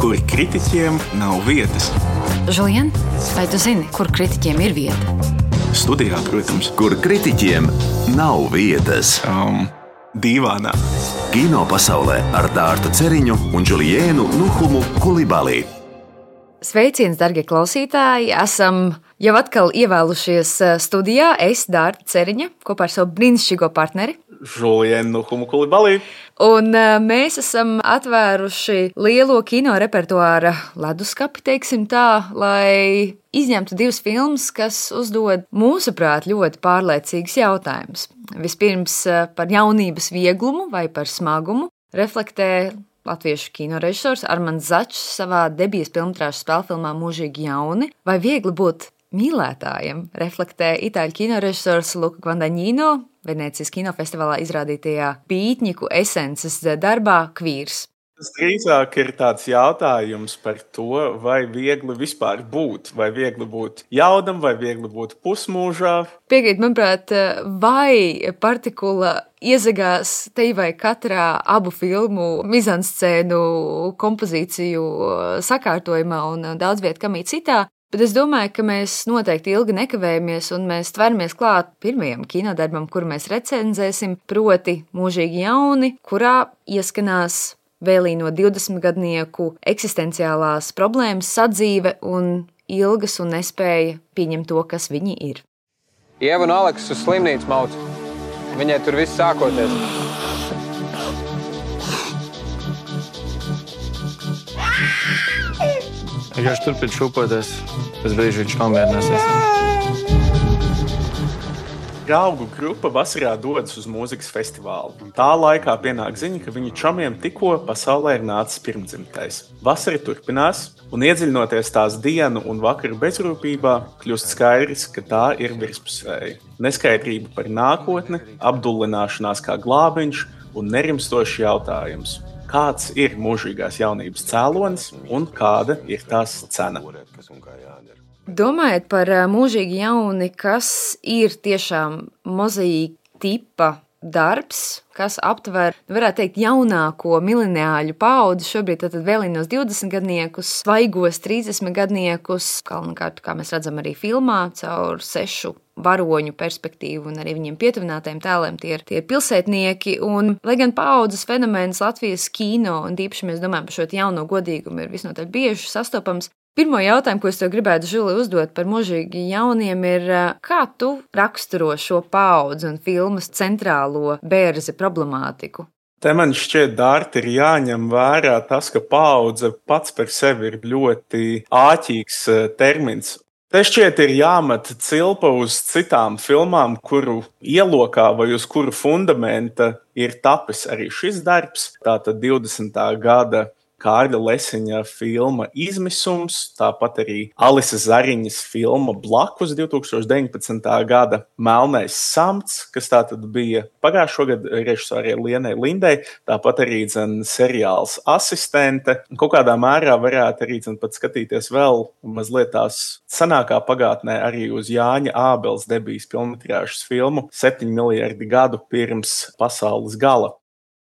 kur kritiķiem nav vietas. Žulien, vai tu zini, kur kritiķiem ir vieta? Studijā, protams. Kur kritiķiem nav vietas. Dīvānā. Kino pasaulē ar Dārtu Ceriņu un Džuliēnu Nuhumu Kulibali. Sveiciens, darbie klausītāji! Esam jau atkal ievēlušies studijā. Es, Dārta Ceriņa, kopā ar savu brīnišķīgo partneri Džuliēnu Nuhumu Kulibali. Un mēs esam atvēruši lielo kino repertuāra leduskapi, teiksim tā, lai izņemtu divas filmas, kas uzdod mūsuprāt ļoti pārliecīgus jautājumus. Vispirms par jaunības vieglumu vai par smagumu reflektē latviešu kinorežisors Armands Začs savā debijas filmtrāžas spēlfilmā Mūžīgi jauni. Vai viegli būt mīlētājiem reflektē itāļu kinorežisors Luka Guadagnino Venēcijas kinofestivālā izrādītajā Pītņiku esences darbā Kvīrs. Tas drīzāk ir tāds jautājums par to, vai viegli vispār būt, vai viegli būt jaunam, vai viegli būt pusmūžā. Piekrīt, manuprāt, vai partikula iezagās te vai katrā abu filmu mizanscēnu kompozīciju sakārtojumā un daudz viet kamī citā. Bet es domāju, ka mēs noteikti ilgi nekavējamies un mēs tveramies klāt pirmajam kinodarbam, kuru mēs recenzēsim, proti Mūžīgi jauni, kurā ieskanās vēlīno 20-gadnieku eksistenciālās problēmas, sadzīve un ilgas un nespēja pieņemt to, kas viņi ir. Ieva un Aleks uz slimnīcu mauc. Viņai tur viss sākoties. Vienkārši turpin šūpoties, pēc brīža viņš nomierināsies. Draugu grupa vasarā dodas uz mūzikas festivālu. Tā laikā pienāk ziņa, ka viņu čomiem tikko pasaulē ir nācis pirmdzimtais. Vasara turpinās, un iedziļinoties tās dienu un vakaru bezrūpībā, kļūst skaidrs, ka tā ir virspusēja. Neskaidrība par nākotni, apdullināšanās kā glābiņš un nerimstošs jautājums. Kāds ir mūžīgās jaunības cēlonis un kāda ir tās cena? Domājot par Mūžīgi jauni, kas ir tiešām mozaīka tipa darbs, kas aptver, varētu teikt, jaunāko mileniāļu paudzi, šobrīd tad vēlīnos 20-gadniekus, svaigos 30-gadniekus, galvenokārt, kā mēs redzam arī filmā, caur 6 varoņu perspektīvu un arī viņiem pietuvinātajiem tēliem tie ir pilsētnieki. Un, lai gan paaudzes fenomens Latvijas kino, un īpaši mēs domājam par šo jauno godīgumu, ir visnotaļ bieži sastopams, pirmo jautājumu, ko es tev gribētu, Žuli, uzdot par Mūžīgi jauniem, ir, kā tu raksturo šo paudzi un filmas centrālo bērzi problemātiku? Te man šķiet, Dārta, ir jāņem vērā tas, ka paudze pats par sevi ir ļoti āķīgs termins. Te šķiet ir jāmet cilpa uz citām filmām, kuru ielokā vai uz kuru fundamenta ir tapis arī šis darbs. Tātad 20. gada Kārļa Lesiņa filma Izmisums, tāpat arī Alise Zariņas filma Blakus 2019. gada Melnais samts, kas tātad bija pagājušo gadu režisorei Lienai Lindei, tāpat arī seriāls Asistente. Kaut kādā mērā varētu arī pat skatīties vēl mazliet tās senākā pagātnē arī uz Jāņa Ābels debijas filmmetrāžas filmu 7 miljardi gadu pirms pasaules gala.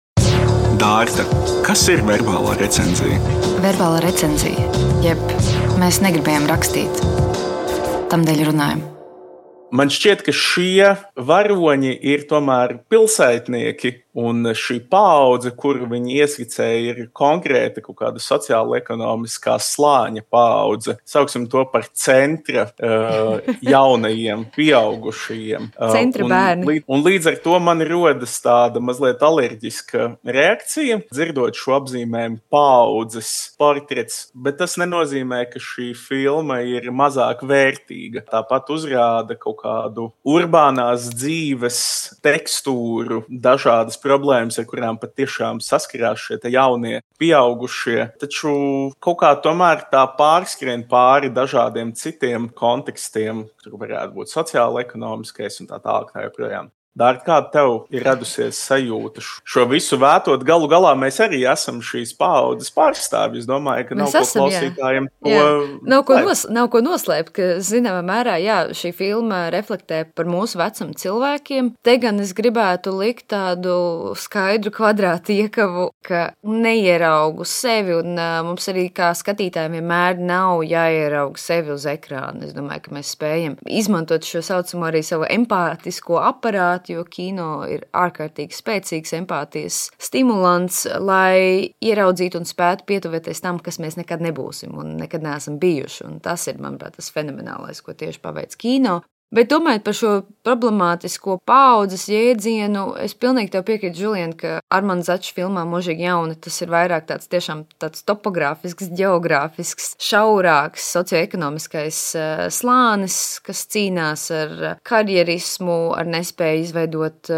Dārta, kas ir verbālā recenzija? Verbālā recenzija, jeb mēs negribējām rakstīt, tamdēļ runājam. Man šķiet, ka šie varoņi ir tomēr pilsētnieki, un šī paudze, kuru viņi ieskicēja, ir konkrēta kaut kāda sociāla-ekonomiskā slāņa paudze. Sauksim to par centra jaunajiem, pieaugušajiem. Centra bērni. Un līdz ar to man rodas tāda mazliet alerģiska reakcija, dzirdot šo apzīmējumu paudzes portrets, bet tas nenozīmē, ka šī filma ir mazāk vērtīga. Tāpat uzrāda kaut kādu urbānās dzīves tekstūru, dažādas problēmas, ar kurām patiešām saskarās šie jaunie pieaugušie, taču kaut kā tomēr tā pārskrien pāri dažādiem citiem kontekstiem, tur varētu būt sociāla, ekonomiskais un tā tālāk tā joprojām. Dārta, kāda tev ir radusies sajūta šo visu vētot? Galu galā mēs arī esam šīs paaudzes pārstāvji. Es domāju, ka nav ko klausītājiem nav ko noslēpt, ka zināmā mērā, jā, šī filma reflektē par mūsu vecumu cilvēkiem. Te gan es gribētu likt tādu skaidru kvadrātu iekavu, ka neieraugu sevi, un mums arī kā skatītājiem vienmēr nav jāierauga sevi uz ekrāna. Es domāju, ka mēs spējam izmantot šo saucamo arī savu empātisko aparātu, jo kino ir ārkārtīgi spēcīgs empātijas stimulants, lai ieraudzītu un spētu pietuvēties tam, kas mēs nekad nebūsim un nekad neesam bijuši. Un tas ir, manuprāt, tas fenomenālais, ko tieši paveic kino. Bet domājot par šo problemātisko paaudzes jēdzienu, es pilnīgi tev piekrītu, Julien, ka Armands Začs filmā Mūžīgi jauni, tas ir vairāk tāds topogrāfisks, geogrāfisks, šaurāks, socioekonomiskais slānis, kas cīnās ar karjerismu, ar nespēju izveidot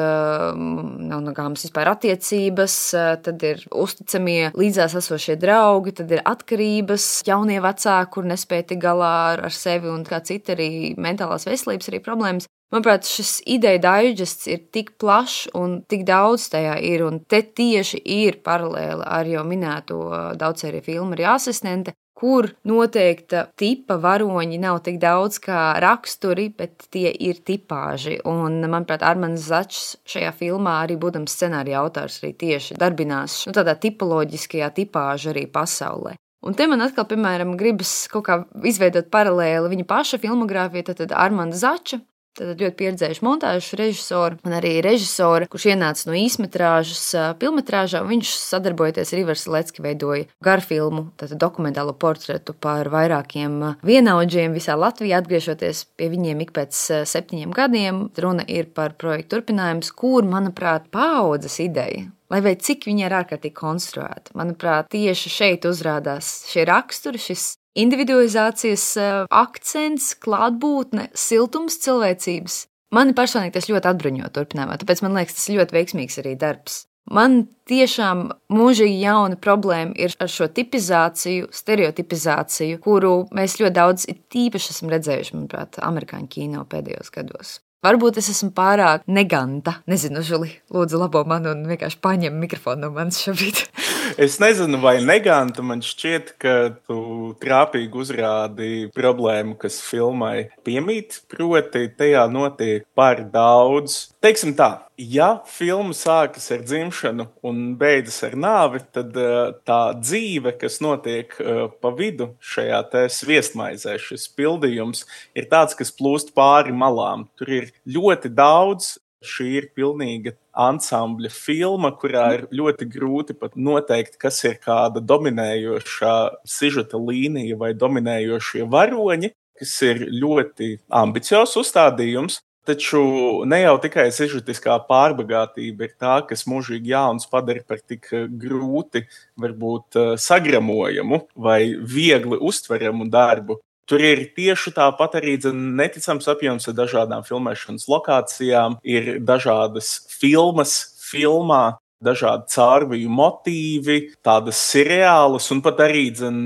nav nogāmas vispār attiecības, tad ir uzticamie līdzās esošie draugi, tad ir atkarības, jaunie vecāki, kur nespēja tik galā ar sevi un kā citi arī mentālās veselības arī problēmas. Manuprāt, šis ideja daiģests ir tik plašs un tik daudz tajā ir, un te tieši ir paralēli ar jau minēto daudzsēriju filmu arī Asistente, kur noteikta tipa varoņi nav tik daudz kā raksturi, bet tie ir tipāži. Un, manuprāt, Armands Začs šajā filmā arī būdams scenārija autors arī tieši darbinās tādā tipoloģiskajā tipāžu arī pasaulē. Un te man atkal, piemēram, gribas kaut kā izveidot paralēli viņa paša filmogrāfija, tad Armanda Zača, tad ļoti pieredzējuši montāžu režisoru un arī režisora, kurš ienāca no īsmetrāžas pilmetrāžā, un viņš sadarbojoties ar Ivaru Selecki veidoja garfilmu, tātad dokumentālo portretu par vairākiem vienaudžiem visā Latvijā, atgriežoties pie viņiem ik pēc 7 gadiem. Runa ir par projektu turpinājums, kur, manuprāt, paaudzes ideja, lai vai cik viņa ir ārkārtīgi konstruēta. Manuprāt, tieši šeit uzrādās šie raksturi, šis individualizācijas akcents, klātbūtne, siltums cilvēcības. Mani personīgi tas ļoti atbruņo turpinājumā, tāpēc man liekas, tas ļoti veiksmīgs arī darbs. Man tiešām mūžīgi jauna problēma ir ar šo tipizāciju, stereotipizāciju, kuru mēs ļoti daudz tīpaši esam redzējuši, manuprāt, amerikāņu kino pēdējos gados. Varbūt es esmu pārāk neganta. Nezinu, Žuli, lūdzu labo mani un vienkārši paņem mikrofonu no manis šobrīd. Es nezinu, vai neganta. Man šķiet, ka tu trāpīgi uzrādi problēmu, kas filmai piemīt. Proti, tajā notiek par daudz. Teiksim tā, ja filma sākas ar dzimšanu un beidzas ar nāvi, tad tā dzīve, kas notiek pa vidu šajā te sviestmaizē, šis pildījums, ir tāds, kas plūst pāri malām. Tur ir ļoti daudz. Šī ir pilnīga ansambļa filma, kurā ir ļoti grūti pat noteikt, kas ir kāda dominējošā sižeta līnija vai dominējošie varoņi, kas ir ļoti ambiciozs uzstādījums. Taču ne jau tikai sižetiskā pārbagātība ir tā, kas Mūžīgi jauns padara par tik grūti, varbūt sagramojamu vai viegli uztveramu darbu. Tur ir tieši tāpat arī neticams apjoms ar dažādām filmēšanas lokācijām, ir dažādas filmas filmā, dažādi caurviju motīvi, tādas seriālas un pat arī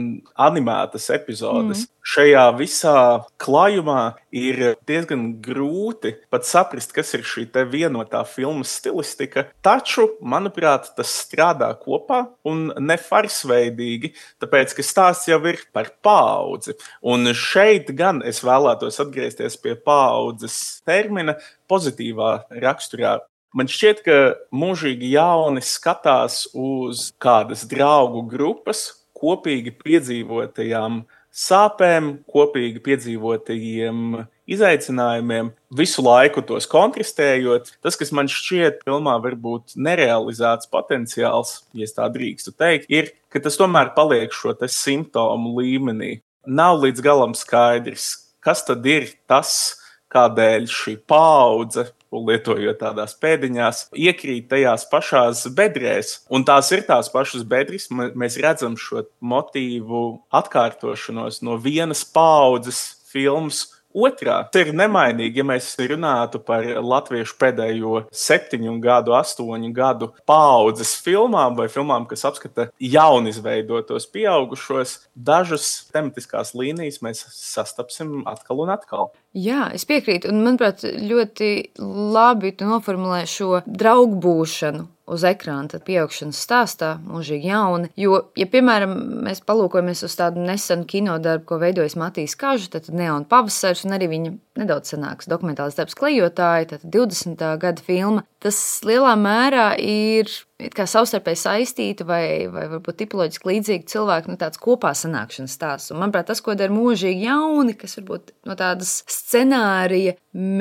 animētas epizodes. Šajā visā klājumā ir diezgan grūti pat saprast, kas ir šī te vienotā filmas stilistika, taču, manuprāt, tas strādā kopā un ne farsveidīgi, tāpēc, ka stāsts jau ir par paudzi. Un šeit gan es vēlētos atgriezties pie paudzes termina pozitīvā raksturā. Man šķiet, ka Mūžīgi jauni skatās uz kādas draugu grupas kopīgi piedzīvotajām sāpēm, kopīgi piedzīvotajiem izaicinājumiem, visu laiku tos kontrastējot. Tas, kas man šķiet filmā varbūt nerealizēts potenciāls, ja tā drīkstu teikt, ir, ka tas tomēr paliek šo te simptomu līmenī. Nav līdz galam skaidrs, kas tad ir tas, kādēļ šī paudze, lietojot tādās pēdiņās, iekrīt tajās pašās bedrēs. Un tās ir tās pašas bedres. Mēs redzam šo motīvu atkārtošanos no vienas paudzes filmas otrā. Tas ir nemainīgi, ja mēs runātu par latviešu pēdējo 7 gadu, 8 gadu paudzes filmām vai filmām, kas apskata jaunizveidotos pieaugušos. Dažas tematiskās līnijas mēs sastapsim atkal un atkal. Jā, es piekrītu, un manuprāt, ļoti labi tu noformulē šo draugu būšanu uz ekrāna, tad pieaugšanas stāstā, mūžīgi jauni. Jo, ja, piemēram, mēs palūkojamies uz tādu nesenu kinodarbu, ko veidojas Matīs Kaža, tad Neona pavasars, un arī viņa nedaudz senāks dokumentāls darbs Klejotāji, tad 20. gada filma, tas lielā mērā ir kā savstarpēji saistīti vai varbūt tipoloģiski līdzīgi cilvēku tāds kopā sanākšanas stāsts. Un, manuprāt, tas, ko dara mūžīgi jauni, kas varbūt no tādas scenārija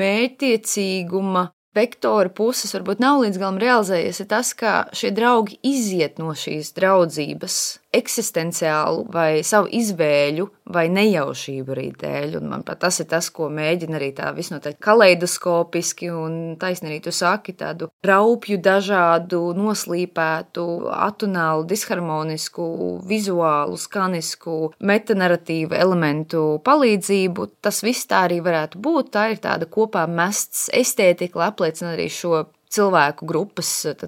mērķtiecīguma vektora puses varbūt nav līdz galam realizējies, ir tas, ka šie draugi iziet no šīs draudzības eksistenciālu vai savu izvēļu vai nejaušību arī dēļ. Un, manuprāt, tas ir tas, ko mēģina arī tā visnotaļ kaleidoskopiski un taisnīgi tu saki, tādu raupju, dažādu, noslīpētu, atonālu, disharmonisku, vizuālu, skanisku, metanaratīvu elementu palīdzību. Tas viss tā arī varētu būt. Tā ir tāda kopā mests estētika, lai apliecina arī šo cilvēku grupas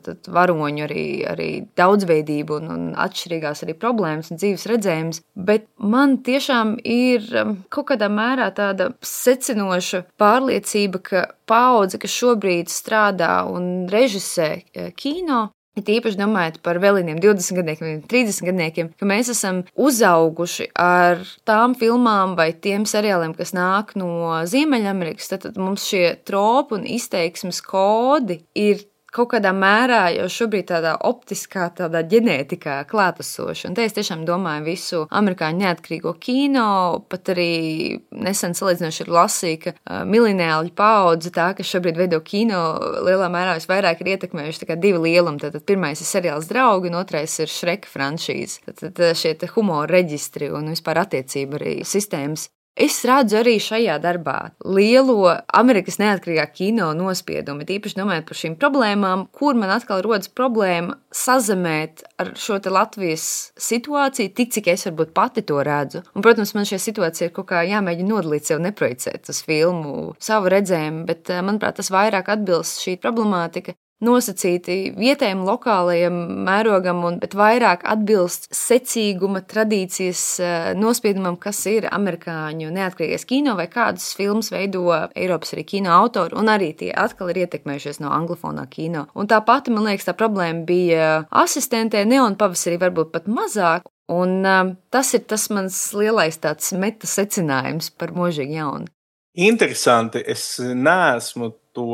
varoņu arī daudzveidību un atšķirīgās arī problēmas un dzīves redzējums, bet man tiešām ir kaut kādā mērā tāda secinoša pārliecība, ka paudze, kas šobrīd strādā un režisē kino, it īpaši domājot par vēlīniem 20 gadniekiem, 30 gadniekiem, ka mēs esam uzauguši ar tām filmām vai tiem seriāliem, kas nāk no Ziemeļamerikas, tad mums šie tropi un izteiksmes kodi ir kaut kādā mērā jau šobrīd tādā optiskā, tādā ģenētikā klātesoši. Un te es tiešām domāju visu amerikāņu neatkarīgo kino, pat arī nesen salīdzinoši ir lasīja, ka mileniāļu paudze tā, kas šobrīd veido kino, lielā mērā visvairāk ir ietekmējuši tā kā divi lielumi. Tad pirmais ir seriāls Draugi, un otrais ir Šreka franšīze. Tad šie te humora reģistri un vispār attiecība arī sistēmas. Es redzu arī šajā darbā lielo Amerikas neatkarīgā kino nospiedumu, tīpaši domājot par šīm problēmām, kur man atkal rodas problēma sazemēt ar šo te Latvijas situāciju, tik cik es varbūt pati to redzu. Un, protams, man šajā situācijā ir kaut kā jāmēģina nodalīt sev, neprojicēt uz filmu savu redzējumu, bet, manuprāt, tas vairāk atbilst šī problemātika nosacīti vietējiem, lokālajiem mērogam, bet vairāk atbilst secīguma tradīcijas nospiedumam, kas ir amerikāņu neatkarīgais kino vai kādas filmas veido Eiropas arī kino autori, un arī tie atkal ir ietekmējušies no anglofonā kino. Un tā pati, man liekas, tā problēma bija asistentē, Neona pavasarī varbūt pat mazāk, un tas ir tas mans lielais tāds meta secinājums par mūžīgi jaunu. Interesanti, es neesmu to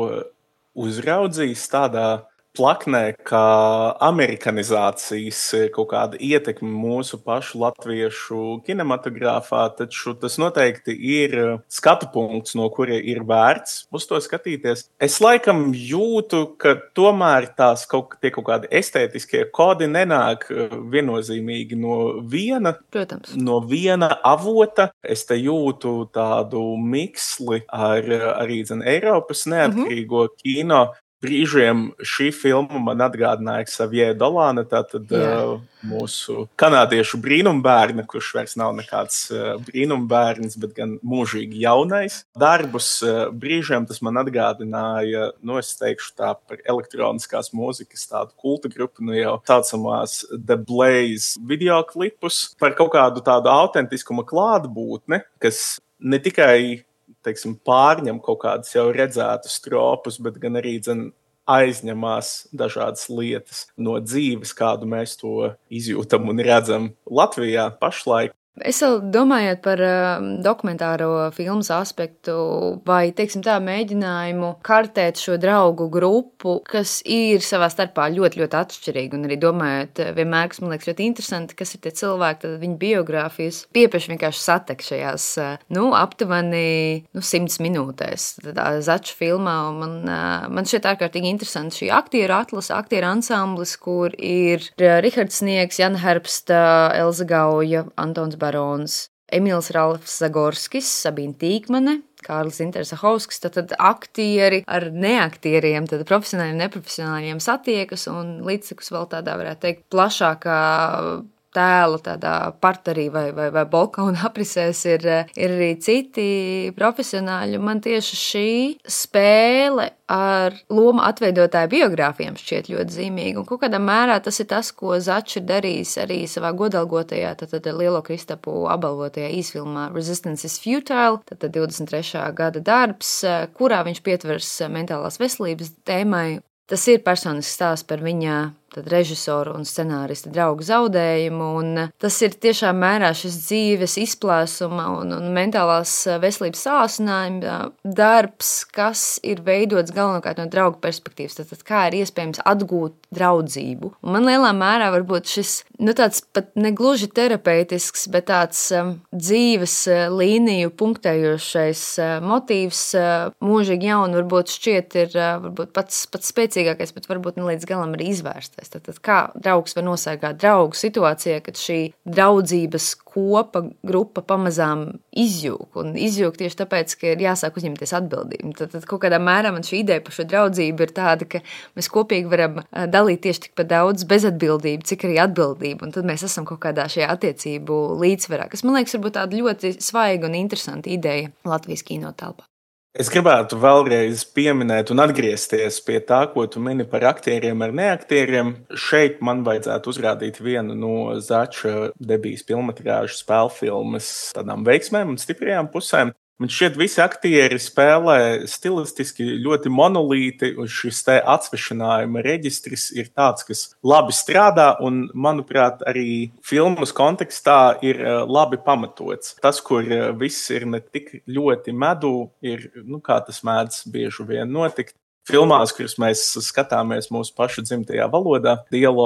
uzraudzījis tādā plaknē, kā amerikanizācijas kaut kāda ietekme mūsu pašu latviešu kinematogrāfā, taču tas noteikti ir skatu punkts, no kura ir vērts uz to skatīties. Es laikam jūtu, ka tomēr tās kaut kādi estētiskie kodi nenāk viennozīmīgi no viena avota. Es te jūtu tādu miksli ar arī Eiropas neatkarīgo kino. Brīžiem šī filma man atgādināja Xavier Dolāna, tātad mūsu kanādiešu brīnumbērni, kurš vairs nav nekāds brīnumbērns, bet gan mūžīgi jaunais darbus. Brīžiem tas man atgādināja, es teikšu tā par elektroniskās mūzikas tādu kulta grupu, jau saucamās The Blaze videoklipus, par kaut kādu tādu autentiskuma klātbūtni, kas ne tikai pārņem kaut kādas jau redzētas tropus, bet gan arī aizņemās dažādas lietas no dzīves, kādu mēs to izjūtam un redzam Latvijā pašlaik. Es vēl domājot par dokumentāro filmas aspektu vai, tā, mēģinājumu kartēt šo draugu grupu, kas ir savā starpā ļoti, ļoti atšķirīgi, un arī domājot vienmēr, kas man liekas ļoti interesanti, kas ir tie cilvēki, tad viņu biogrāfijas piepieši vienkārši satek šajās, aptuveni 100 minūtēs. Tādā Začu filmā, un man šķiet ārkārtīgi interesanti šī aktieru atlase, aktieru ansamblis, kur ir Rihards Sniegs, Jana Herbsta, Elza Gauja, Antons Barons, Emīls Ralfs Zagorskis, Sabīna Tīkmane, Kārlis Interzahovskis, tad aktieri ar neaktieriem, tad profesionāļiem, neprofesionāļiem satiekas un līdzsakus vēl tādā, varētu teikt, plašākā tēlu tādā parterī vai balkona aprisēs ir arī citi profesionāļi. Man tieši šī spēle ar lomu atveidotāju biogrāfijām šķiet ļoti zīmīga. Un kaut kādā mērā tas ir tas, ko Začs ir darījis arī savā godalgotajā, tad Lielo Kristapu apbalvotajā īsfilmā Resistance is Futile, tad 23. gada darbs, kurā viņš pietvers mentālās veselības tēmai. Tas ir personisks stāsts par viņa režisoru un scenārista draugu zaudējumu, un tas ir tiešām mērā šis dzīves izplēsuma un mentālās veselības sāsinājuma darbs, kas ir veidots galvenokārt no draugu perspektīvas, tad kā ir iespējams atgūt draudzību. Un man lielā mērā varbūt šis, tāds pat negluži terapeitisks, bet tāds dzīves līniju punktējošais motīvs mūžīgi jauni varbūt šķiet ir varbūt pats spēcīgākais, bet varbūt ne līdz galam arī izvērstais. Tad kā draugs var nosargāt draugu situācijā, kad šī draudzības grupa pamazām izjūg. Un izjūg tieši tāpēc, ka ir jāsāk uzņemties atbildību. Tad kaut kādā mērā man šī ideja par šo draudzību ir tāda, ka mēs kopīgi varam dalīt tieši tikpat daudz bezatbildību, cik arī atbildību. Un tad mēs esam kaut kādā šajā attiecību līdzsvarā, kas man liekas varbūt tāda ļoti svaiga un interesanta ideja Latvijas kinotelpā. Es gribētu vēlreiz pieminēt un atgriezties pie tā, ko tu mini par aktieriem ar neaktieriem. Šeit man vajadzētu uzrādīt vienu no Zača debijas filmatrāžu spēlfilmas tādām veiksmēm un stiprajām pusēm. Man šķiet, visi aktieri spēlē stilistiski ļoti monolīti, un šis te atsvešinājuma reģistrs ir tāds, kas labi strādā, un, manuprāt, arī filmas kontekstā ir labi pamatots. Tas, kur viss ir ne tik ļoti medū, ir, kā tas mēdz bieži vien notikt. Filmās, kuras mēs skatāmies mūsu pašu dzimtajā valodā,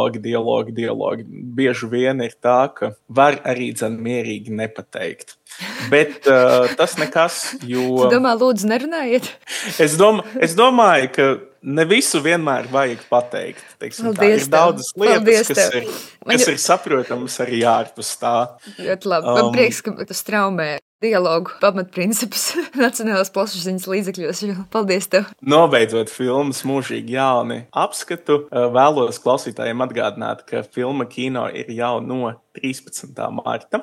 dialogi. Bieži vien ir tā, ka var arī mierīgi nepateikt. Bet tas nekas, jo... Tu domā, lūdzu, nerunājiet? Es domāju, ka ne visu vienmēr vajag pateikt. Ir daudzas lietas, kas ir saprotamas arī ārpus tā. Ļoti labi. Man prieks, ka tu straumē dialogu pamatprincipus nacionālās plašsaziņas līdzekļos. Paldies tev! Nobeidzot filmas mūžīgi jauni apskatu, vēlos klausītājiem atgādināt, ka filma kino ir jau no 13. marta.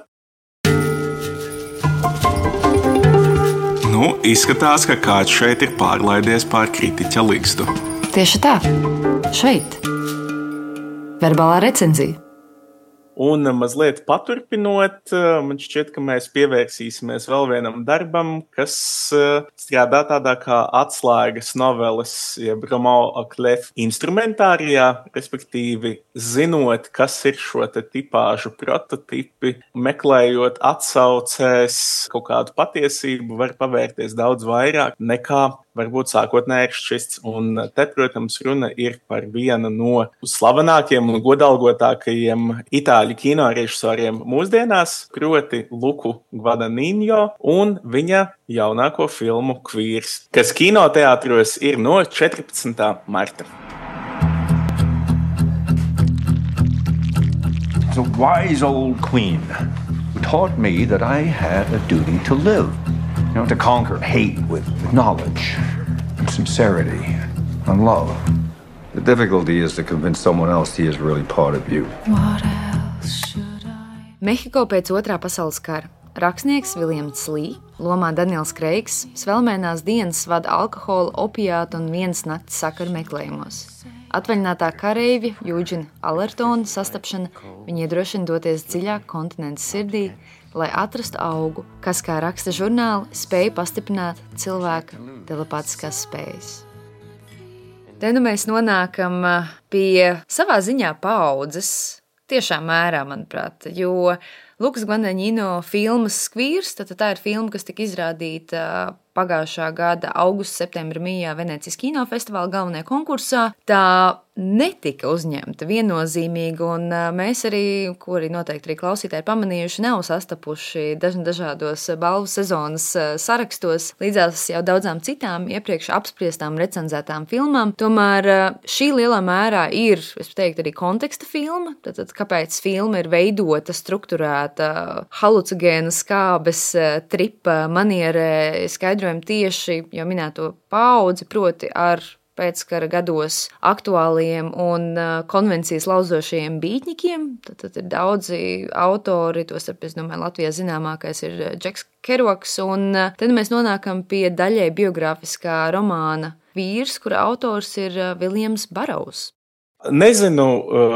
Izskatās, ka kāds šeit ir pārlaidies pār kritiķa ligzdu. Tieši tā. Šeit. Verbālā recenzija. Un mazliet paturpinot, man šķiet, ka mēs pievērsīsimies vēl vienam darbam, kas strādā tādā kā atslēgas noveles, jeb Romo Aklef instrumentārijā, respektīvi zinot, kas ir šo te tipāžu prototipi, meklējot atsaucēs kaut kādu patiesību, var pavērties daudz vairāk nekā varbūt sākotnēji ir šķists. Un te, protams, runa ir par vienu no slavenākajiem un godalgotākajiem itāļu kinorežisoriem mūsdienās, proti Luku Guadagnino un viņa jaunāko filmu Queers, kas kinoteātros ir no 14. marta. A wise old queen who taught me that I had a duty to live. To conquer hate with knowledge and sincerity and love. The difficulty is to convince someone else he is really part of you. What else should I... Mehiko pēc Otrā pasaules kara. Rakstnieks Viljams Lī, lomā Daniels Kreigs, svelmēnās dienas vada alkohola, opiātu un vienas nakts sakaru meklējumos. Atvaļinātā kareivja Jūģina Alertona sastapšana viņa iedrošina doties dziļāk kontinenta sirdī, lai atrastu augu, kas, kā raksta žurnāli, spēja pastiprināt cilvēka telepātiskās spējas. Te mēs nonākam pie savā ziņā paaudzes, tiešām mērā, manuprāt, jo Lukas Guadagnino filmas Queers, tad tā ir filma, kas tika izrādīta pagājušā gada augusta-septembra mījā Venecijas kinofestivāla galvenajā konkursā. Tā netika uzņemta viennozīmīgi, un mēs arī, ko arī noteikti arī klausītāji pamanījuši, nav sastapuši dažādos balvu sezonas sarakstos līdzās jau daudzām citām iepriekš apspriestām recenzētām filmām. Tomēr šī lielā mērā ir, es teiktu, arī konteksta filma, tad kāpēc filma ir veidota, strukturēta, halucigēna skābes, tripa manierē, skaidrojam tieši jau minēto paudzi, proti ar pēckara gados aktuāliem un konvencijas lauzošajiem bītņikiem. Tad ir daudzi autori, tostarp, es domāju, Latvijā zināmākais ir Džeks Kerouaks, un tad mēs nonākam pie daļai biogrāfiskā romāna Vīrs, kura autors ir Viljams Barows. Nezinu,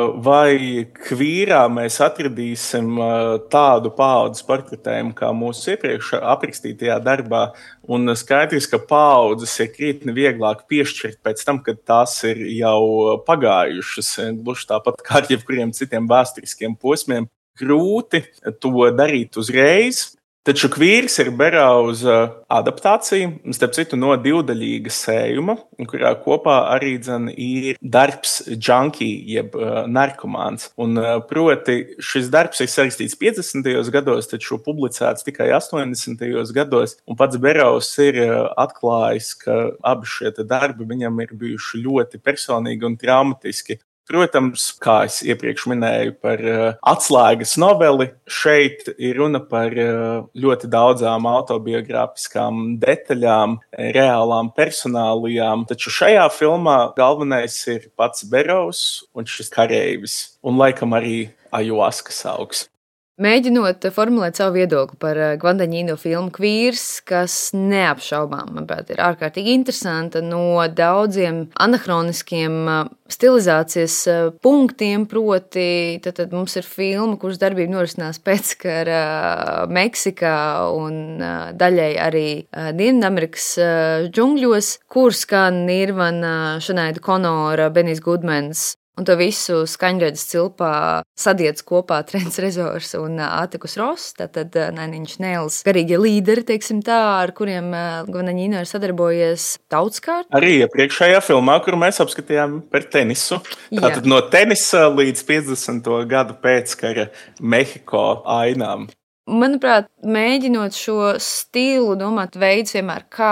vai kvīrā mēs atradīsim tādu paaudzes portretējumu kā mūsu iepriekš aprakstītajā darbā, un skaidrs, ka paaudzes ir krietni vieglāk piešķirt pēc tam, kad tās ir jau pagājušas, gluži tāpat kā ar jebkuriem citiem vēsturiskiem posmiem. Grūti to darīt uzreiz. Taču Kvīrs ir Barrows adaptācija, starp citu, no divdaļīga sējuma, kurā kopā arī ir darbs junkie, jeb narkomāns. Un proti šis darbs ir sarakstīts 50. gados, taču publicēts tikai 80. gados, un pats Barrows ir atklājis, ka abi šie darbi viņam ir bijuši ļoti personīgi un traumatiski. Protams, kā es iepriekš minēju par atslēgas noveli, šeit ir runa par ļoti daudzām autobiogrāfiskām detaļām, reālām personālijām, taču šajā filmā galvenais ir pats Barrows un šis kareivis, un laikam arī ajuaskas augs. Mēģinot formulēt savu viedokli par Gvandaņīno filmu Kvīrs, kas neapšaubām, manuprāt, ir ārkārtīgi interesanta no daudziem anahroniskiem stilizācijas punktiem, proti, tad mums ir filma, kuras darbība norisinās pēckara Meksikā un daļai arī Dienvidamerikas džungļos, kur skan Nirvana, Sineada Konora, Benijs Gudmans. Un to visu skaņraidis cilpā sadiedz kopā Trents Rezors un Atikus Ross, tātad Nine Inch Nails garīgie līderi, teiksim tā, ar kuriem Gvandaņīno ir sadarbojies daudzkārt. Arī iepriekšējā filmā, kuru mēs apskatījām par tenisu. Tātad no tenisa līdz 50. gadu pēckara Mehiko ainām. Manuprāt, mēģinot šo stilu, domāt veids vienmēr, kā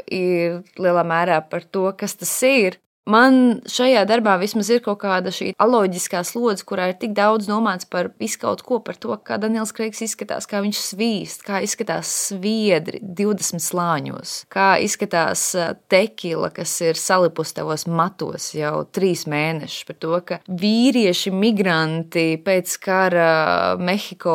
ir lielā mērā par to, kas tas ir. Man šajā darbā vismaz ir kaut kāda šī aloģiskā slodze, kurā ir tik daudz domāts par visu kaut ko, par to, kā Daniels Kreigs izskatās, kā viņš svīst, kā izskatās sviedri 20 slāņos, kā izskatās tekila, kas ir salipus tavos matos jau 3 mēnešus, par to, ka vīrieši migranti pēc kara Mehiko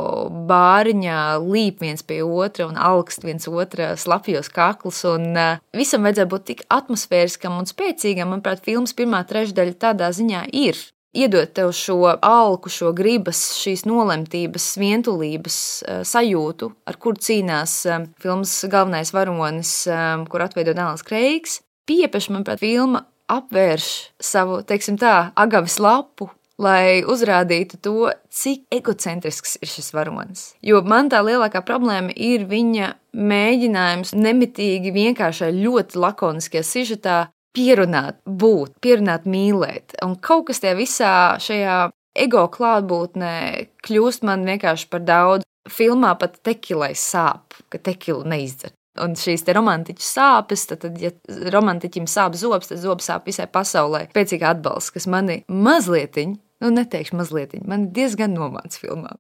bāriņā līp viens pie otra un alkst viens otra slapjos kaklus, un visam vajadzētu būt tik atmosfēriskam un spēcīgam. Manuprāt, filmas pirmā trešdaļa tādā ziņā ir. Iedot tev šo alku, šo gribas, šīs nolemtības, vientulības sajūtu, ar kuru cīnās filmas galvenais varonis, kur atveido Daniels Kreigs. Piepeš, manuprāt, filma apvērš savu, teiksim tā, agaves lapu, lai uzrādītu to, cik egocentrisks ir šis varonis. Jo man tā lielākā problēma ir viņa mēģinājums nemitīgi vienkāršai ļoti lakoniskajā sižetā pierunāt būt, pierunāt mīlēt. Un kaut kas tajā visā šajā ego klātbūtnē kļūst man vienkārši par daudz. Filmā pat tekilai sāp, ka tekilu neizdzer. Un šīs te romantiķu sāpes, tad, ja romantiķim sāp zobs, tad zobs sāp visai pasaulē. Pēcīga atbalsts, kas mani mazlietiņ, neteikšu mazlietiņ, mani diezgan nomāc filmā.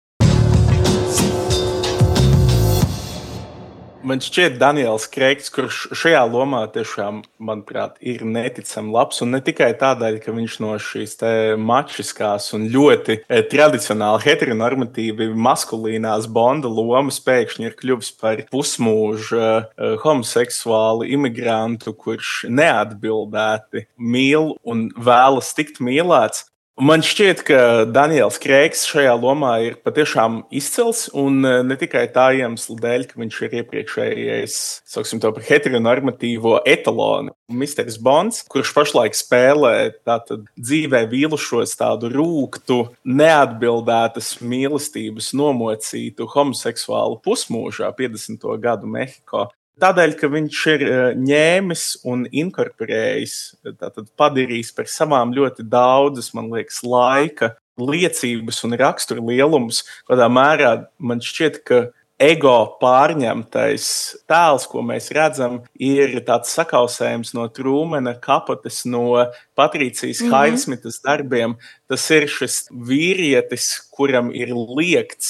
Man šķiet, Daniels Kreigs, kurš šajā lomā tiešām, manuprāt, ir neticami labs. Un ne tikai tādēļ, ka viņš no šīs mačiskās un ļoti tradicionāli heteronormatīvi maskulīnās Bonda lomas pēkšņi ir kļuvis par pusmūžu homoseksuālu imigrantu, kurš neatbildēti mīl un vēlas tikt mīlēts. Man šķiet, ka Daniels Kreigs šajā lomā ir patiešām izcils, un ne tikai tā iemesla dēļ, ka viņš ir iepriekšējais, sauksim to par heteronormatīvo etalonu, Misters Bonds, kurš pašlaik spēlē tātad dzīvē vīlušos tādu rūgtu, neatbildētas mīlestības nomocītu homoseksuālu pusmūžā 50. gadu Mehiko. Tādēļ, ka viņš ir ņēmis un inkorporējis, tātad padarījis par savām ļoti daudzas, man liekas, laika liecības un rakstura lielumus. Kādā mērā man šķiet, ka ego pārņemtais tēls, ko mēs redzam, ir tāds sakausējums no Trūmena Kapotes, no Patrīcijas Hailsmitas darbiem. Tas ir šis vīrietis, kuram ir liegts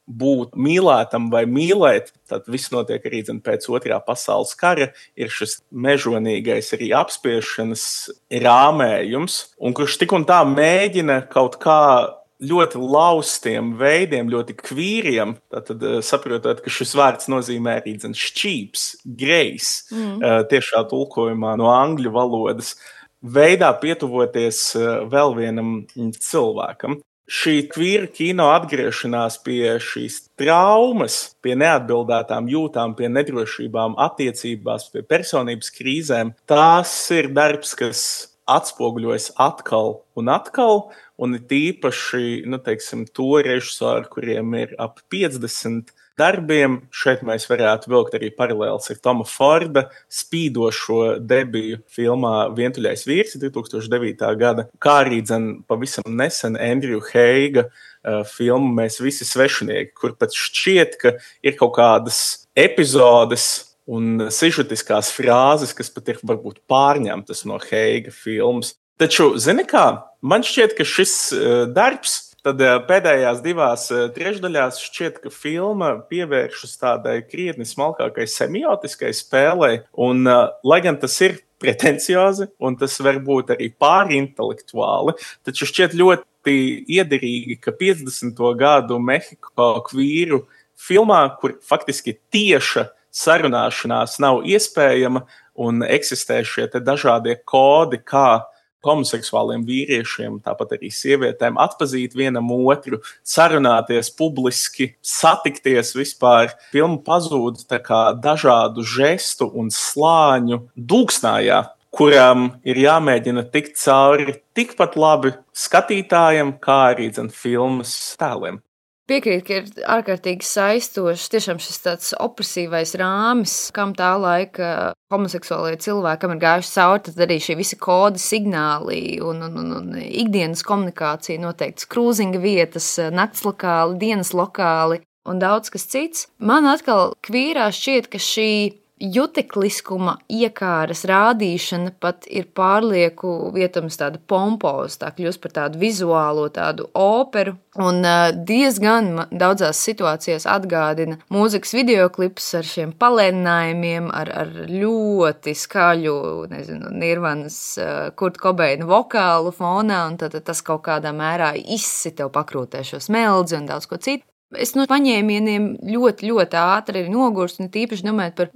būt mīlētam vai mīlēt, tad viss notiek arī pēc Otrā pasaules kara, ir šis mežonīgais arī apspiešanas rāmējums, un kurš tik un tā mēģina kaut kā ļoti laustiem veidiem, ļoti kvīriem, tad saprotot, ka šis vārds nozīmē arī šķīps, grejs, tiešā tulkojumā no angļu valodas, veidā pietuvoties vēl vienam cilvēkam. Šī kvīra kino atgriešanās pie šīs traumas, pie neatbildētām jūtām, pie nedrošībām attiecībās, pie personības krīzēm, tās ir darbs, kas atspoguļojas atkal un atkal, un ir tīpaši, to režisoru, kuriem ir ap 50 darbiem. Šeit mēs varētu vilkt arī paralēls ar Toma Forda spīdošo debiju filmā Vientuļais vīrs 2009. gada, kā arī pavisam nesen Andrew Heiga filmu Mēs visi svešinieki, kur pat šķiet, ka ir kaut kādas epizodes un sižetiskās frāzes, kas pat ir varbūt pārņemtas no Heiga filmas. Taču, zini kā, man šķiet, ka šis darbs, tad pēdējās 2/3 šķiet, ka filma pievēršas tādai krietni smalkākai semiotiskai spēlei, un lai gan tas ir pretenciozi, un tas var būt arī pārintelektuāli, taču šķiet ļoti iederīgi, ka 50. gadu Mehiko kvīru filmā, kur faktiski tieša sarunāšanās nav iespējama un eksistē šie te dažādie kodi, kā homoseksuāliem vīriešiem, tāpat arī sievietēm atpazīt vienam otru, sarunāties publiski, satikties vispār. Filma pazūd tā kā dažādu žestu un slāņu dūksnājā, kuram ir jāmēģina tikt cauri tikpat labi skatītājiem, kā arī filmas tēliem. Piekrīt, ka ir ārkārtīgi saistošs tiešām šis tāds opresīvais rāmis, kam tā laika homoseksuālie cilvēki, kam ir gājuši cauri, tad arī šie visi kodi, signāli un ikdienas komunikācija, noteikts krūzinga vietas, naktslokāli, dienas lokāli un daudz kas cits. Man atkal kvīrā šķiet, ka šī jutekliskuma iekāras rādīšana pat ir pārlieku vietams tāda pompoza, tā kļūst par tādu vizuālo tādu operu un diezgan daudzās situācijās atgādina mūzikas videoklipus ar šiem palēninājumiem, ar ļoti skaļu, Nirvanas Kurt Cobaina vokālu fonā, un tad tas kaut kādā mērā izsit tev pakrūtē šo smeldzi un daudz ko citu. Es no paņēmieniem ļoti, ļoti ātri nogurstu, un tīpaši domājot par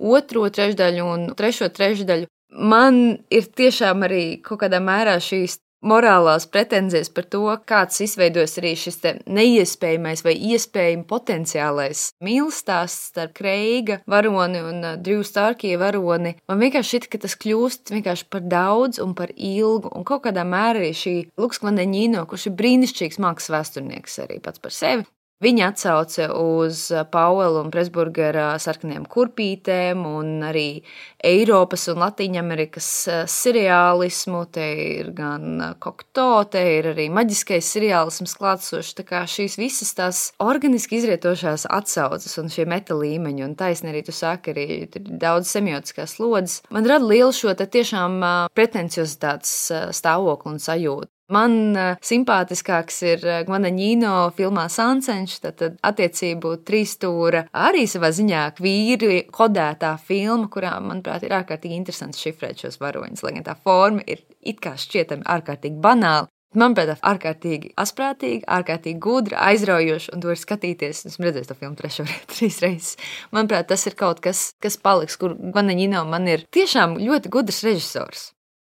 2/3 un 3/3. Man ir tiešām arī kaut kādā mērā šīs morālās pretenzijas par to, kāds izveidojas arī šis te neiespējamais vai iespējami potenciālais mīlestāsts starp Kreiga varoni un Drew Starkie varoni. Man vienkārši šķiet, ka tas kļūst vienkārši par daudz un par ilgu, un kaut kādā mērā arī šī Luks Guadagnino, kurš ir brīnišķīgs mākslas vēsturnieks arī pats par sevi. Viņa atsauce uz Pauela un Presburgera sarkaniem kurpītēm un arī Eiropas un Latīņamerikas seriālismu. Te ir gan Kokto, te ir arī maģiskais seriālisms klātsošs. Tā kā šīs visas tās organiski izrietošās atsauces un šie meta līmeņi, un taisni arī tu saki, arī tur ir daudz semiotiskās slodzes, man rada lielu šo te tiešām pretenciozitātes stāvokli un sajūtu. Man simpātiskāks ir Guadagnino filmā Sancenš, tad attiecību trīsstūra arī savā ziņā kvīri kodētā filma, kurā, manuprāt, ir ārkārtīgi interesants šifrēt šos varoņus, lai gan tā forma ir it kā šķietami ārkārtīgi banāla. Manuprāt, ārkārtīgi asprātīgi, ārkārtīgi gudra, aizraujoša, un to ir skatīties. Esmu redzējis to filmu 3 reizes. Manuprāt, tas ir kaut kas paliks, kur Guadagnino man ir tiešām ļoti gudrs režisors.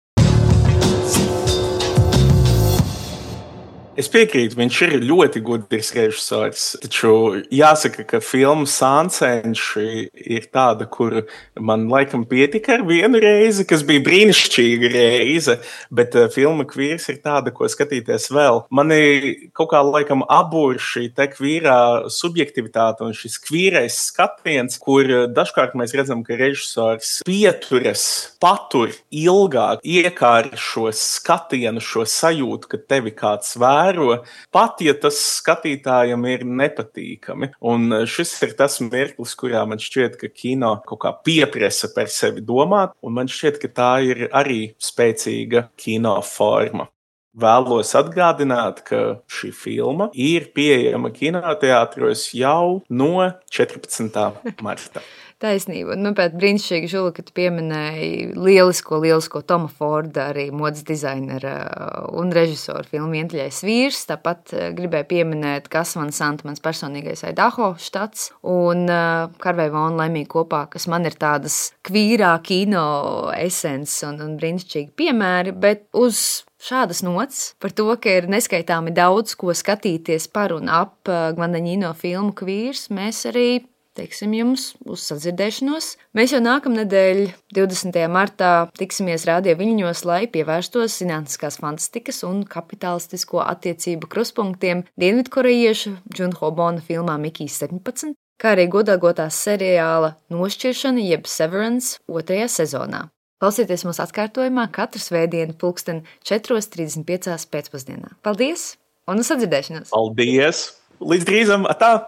Es piekrītu, viņš ir ļoti gudrs režisors, taču jāsaka, ka filma Sancenš ir tāda, kur man laikam pietika ar vienu reizi, kas bija brīnišķīga reize, bet filma Kvīrs ir tāda, ko skatīties vēl. Mani kaut kā laikam abur šī te kvīrā subjektivitāte un šis kvīrais skatiens, kur dažkārt mēs redzam, ka režisors patur ilgāk, iekāra šo skatienu, šo sajūtu, ka tevi kāds pat ja tas skatītājam ir nepatīkami. Un šis ir tas mirklis, kurā man šķiet, ka kino kaut kā pieprasa par sevi domāt, un man šķiet, ka tā ir arī spēcīga kino forma. Vēlos atgādināt, ka šī filma ir pieejama kinoteātros jau no 14. marta. Taisnība. Un man pēc brīnišķīgi, Žula, ka tu pieminēji lielisko Toma Forda, arī modes dizainera un režisoru filmu Vientuļais vīrs. Tāpat gribēju pieminēt Gas Van Sant, mans personīgais Idaho štats, un Karvei Vona Laimīgi kopā, kas man ir tādas kvīrā kino esens un brīnišķīgi piemēri, bet uz šādas nots par to, ka ir neskaitāmi daudz, ko skatīties par un ap Gvandaņino filmu Kvīrs, mēs arī teiksim jums uz sadzirdēšanos. Mēs jau nākamnedēļ, 20. martā, tiksimies Radio Viļņos, lai pievērstos zinātniskās fantastikas un kapitalistisko attiecību kruspunktiem dienvidkorejiešu Džunho Bona filmā Mikijs 17, kā arī godāgotās seriāla Nošķiršana jeb Severance 2. sezonā. Klausieties mūsu atkārtojumā katru svētdienu 4:35 pēcpusdienā. Paldies un uz sadzirdēšanos! Paldies! Līdz drīzam! Atā!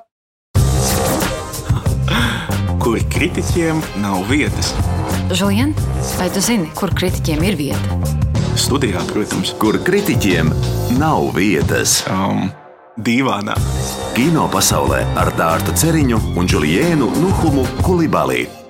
Kur kritiķiem nav vietas. Žulien, vai tu zini, kur kritiķiem ir vieta? Studijā, protams. Kur kritiķiem nav vietas. Dīvānā. Kino pasaulē ar Dārtu Ceriņu un Juliēnu Nuhumu Kulibali.